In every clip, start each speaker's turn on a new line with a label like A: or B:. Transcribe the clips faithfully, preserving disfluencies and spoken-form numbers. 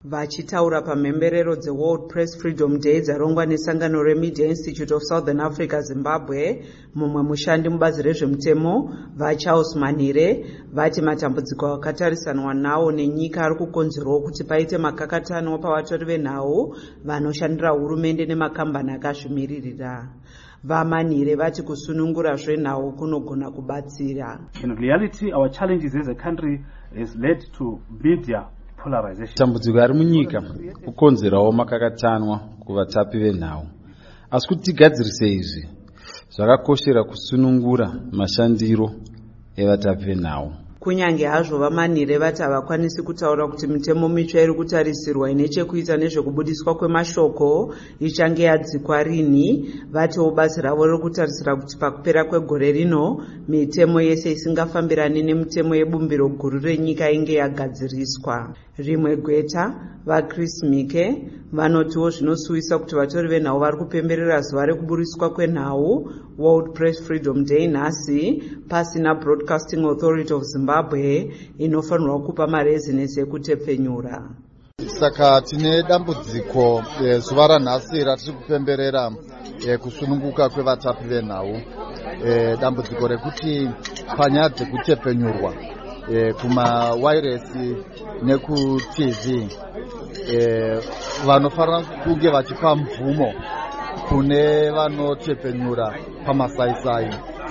A: Vachitaura pamhemberero dzeWorld Press Freedom Day dzarongwa nesangano reMedia Institute of Southern Africa Zimbabwe, mumwe mushandi mubazi rezvemutemo vaCharles Manire vati matambudziko akatarisanwa nawo nenyika ari kukonzerwa kuti paite makakatano pavatori venhau vanoshandira hurumende nemakambani akazvimiririra. VaManire vati kusunungura zvenhau kunogona kubatsira.
B: In reality, our challenges as a country is led to media.
C: Tambudziko ari munyika kukonzerawo makakatanwa kuvatapi venhau. Asi kuti tigadzirise izvi, zvakakoshera kusunungura mashandiro evatapi venhau.
A: Kunyange hazvo vaManire vati havakwanisi kutaura kuti mitemo mitsva iri kutarisirwa ine chekuita nezvekubudiswa kwemashoko ichange yadzikwa rini, vatiwo basa ravo riri kutarisira kuti pakupera kwegore rino mitemo yese isingafambirani nemitemo yebumbiro guru renyika inge yagadziriswa. Rimwe gweta, vaChris Mike, vanotiwo zvinosuwisa kuti vatori venhau vari kupemberera zuva rekuburiswa kwenhau World Press Freedom Day nhasi pasina Broadcasting Authority of Zimbabwe inofanirwa kupa marezinesi ekutepfenyura.
D: Saka tine dambudziko zuva ranhasi ratiri kupemberera kusununguka kwevatapi venhau, dambudziko rekuti panyaya dzekutepfenyurwa kumawairesi nekutv vanofanira kunge vachipa mvumo kune vanotepfenyura pamasaisai.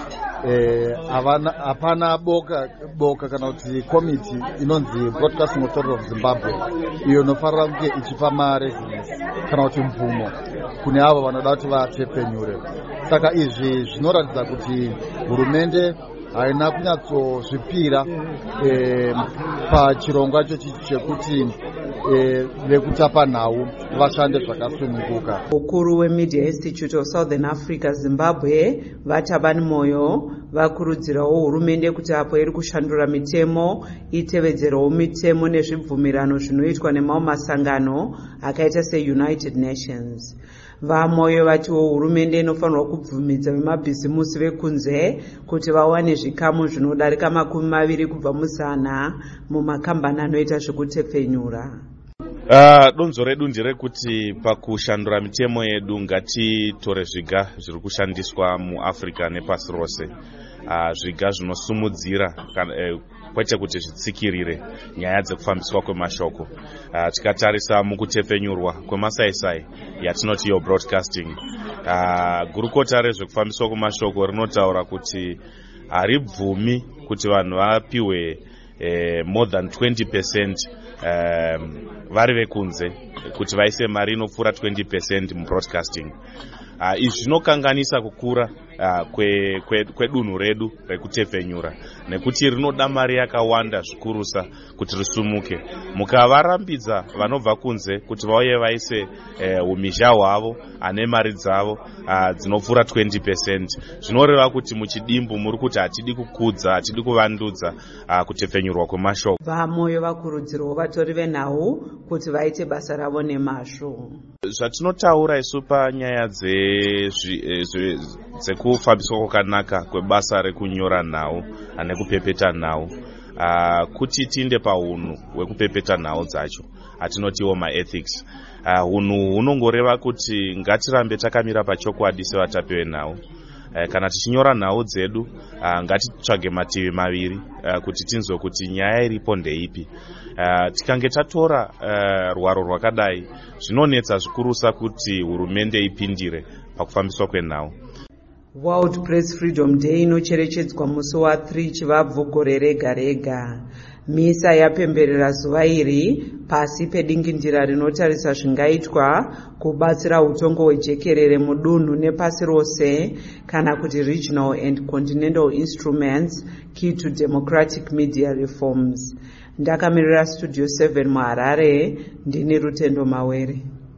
D: Hapana boka boka kana kuti komiti inonzi Broadcasting Authority of Zimbabwe iyo inofanira kunge ichipa marezinesi kana kuti mvumo kune avo vanoda kuti vatepfenyure. Saka izvi zvinoratidza kuti hurumende haina kunyatsozvipira pachirongwa ichochi chekuti vekutapa nhau vashande zvakasununguka.
A: Ukuru weMedia Institute of Southern Africa Zimbabwe vatabani moyo vakurudzirawo hurumende kuti apo iri kushandura mitemo itevedzerawo mitemo nezvibvumirano zvinoitwa nemamwe masangano akaita seUnited Nations. VaMoyo vatiwo hurumende inofanirwa kubvumidza vemabhizimusi vekunze kuti vawane zvikamu zvinodarika makumi maviri kubva muzana mumakambani anoita zvekutepfenyura.
E: Uh, donzo redu nderekuti pakushandura mitemo yedu ngatitore zviga zviri kushandiswa muAfrica nepasi rose, uh, zviga zvinosumudzira uh, kwete kuti zvitsikirire nyaya dzekufambiswa kwemashoko. Uh, tikatarisa mukutepfenyurwa kwemasaisai yatinoti yo broadcasting, uh, gurukota rezvekufambiswa kwemashoko rinotaura kuti haribvumi kuti vanhu vapiwe uh, more than twenty percent um, vari vekunze kuti vaise mari inopfuura twenty percent mubroadcasting. Uh, izvi zvinokanganisa kukura uh, kwe, kwe, kwedunhu redu rekutepfenyura nekuti rinoda mari yakawanda zvikurusa kuti risumuke. Mukavarambidza vanobva kunze kuti vauye vaise uh, umhizha hwavo ane mari dzavo uh, dzinopfuura twenty percent, zvinoreva kuti muchidimbu muri kuti hatidi kukudza, hatidi kuvandudza uh, kutepfenyurwa kwemashoko.
A: VaMoyo vakurudzirawo vatori venhau kuti vaite basa ravo nemazvo.
E: Zvatinotaura isu panyaya dzekufambiswa kwakanaka kwebasa rekunyora nhau nekupepeta nhau, uh, kuti tinde paunhu hwekupepeta nhau dzacho atinotiwo maethics. Uh, unhu hunongoreva kuti ngatirambe takamira pachokwadi sevatapi venhau. Uh, kana tichinyora nhau dzedu uh, ngatitsvage mativi maviri uh, kuti tinzwe kuti nyaya iripo ndeipi. Uh, tikange tatora uh, rwaro rwakadai zvinonetsa zvikurusa kuti hurumende ipindire pakufambiswa kwenhau.
A: World Press Freedom Day inocherechedzwa musi wa three chivabvu gore rega rega. Misa yapemberera zuva iri pasi pedingindira rinotarisa zvingaitwa kubatsira utongo hwejekerere mudunhu nepasi rose kana kuti regional and continental instruments key to democratic media reforms. Ndakamirira Studio seven muHarare, ndini Rutendo Mawere.